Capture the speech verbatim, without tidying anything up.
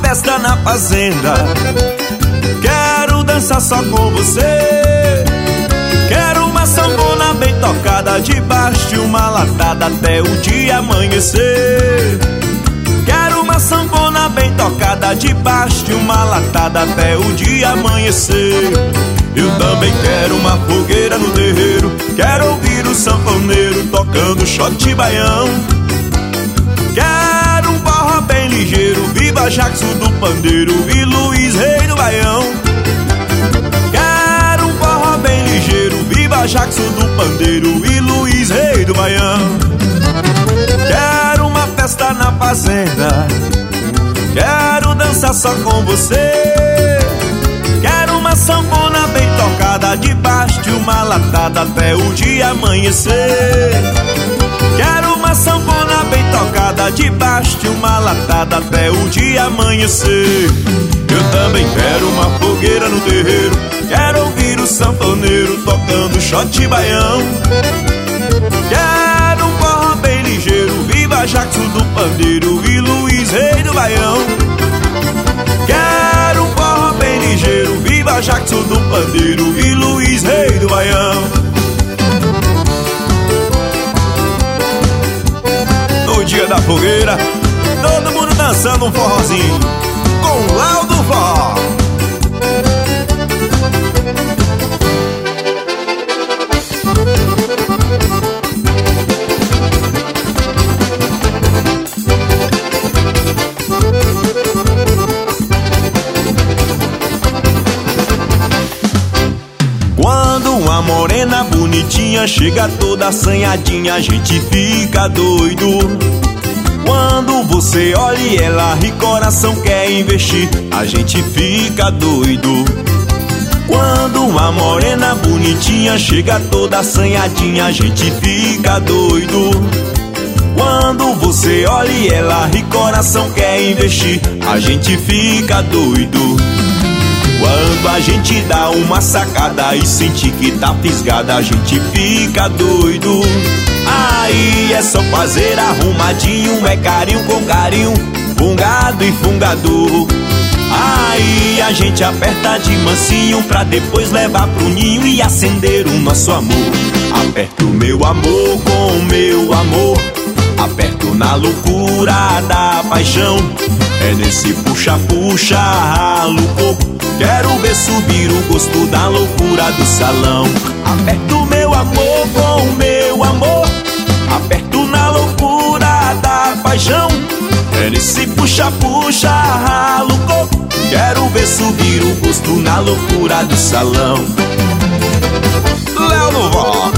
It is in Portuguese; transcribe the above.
festa na fazenda. Quero dançar só com você. Quero uma sanfona bem tocada, debaixo de uma latada até o dia amanhecer. Quero uma sanfona bem tocada, debaixo de uma latada até o dia amanhecer. Eu também quero uma fogueira no terreiro. Quero ouvir o sanfoneiro tocando shot baião. Quero um forró bem ligeiro, viva Jackson do pandeiro e Luiz Rei do baião. Quero um forró bem ligeiro, viva Jackson do pandeiro e Luiz Rei do baião. Quero uma festa na fazenda. Quero dançar só com você. Quero uma sanfona bem tocada, debaixo de uma latada até o dia amanhecer. Quero uma sanfona bem tocada, debaixo de uma latada até o dia amanhecer. Eu também quero uma fogueira no terreiro. Quero ouvir o sanfoneiro tocando shot baião. Quero um forró bem ligeiro, viva Jackson do pandeiro e Luiz Rei do baião. Quero um forró bem ligeiro, viva Jackson do pandeiro e Luiz Rei do baião. No dia da fogueira, todo mundo dançando um forrozinho com Léo do Forró. Quando uma morena bonitinha chega toda assanhadinha, a gente fica doido. Quando você olha ela e coração quer investir, a gente fica doido. Quando uma morena bonitinha chega toda assanhadinha, a gente fica doido. Quando você olha ela e coração quer investir, a gente fica doido. Quando a gente dá uma sacada e sente que tá fisgada, a gente fica doido. Aí é só fazer arrumadinho, é carinho com carinho, fungado e fungador. Aí a gente aperta de mansinho pra depois levar pro ninho e acender o nosso amor. Aperto meu amor com o meu amor, aperto na loucura da paixão. É nesse puxa-puxa ralo o corpo, quero ver subir o gosto da loucura do salão. Aperto meu amor com o meu amor, aperto na loucura da paixão. É nesse puxa-puxa ralo o corpo, quero ver subir o gosto na loucura do salão. Léo do Forró.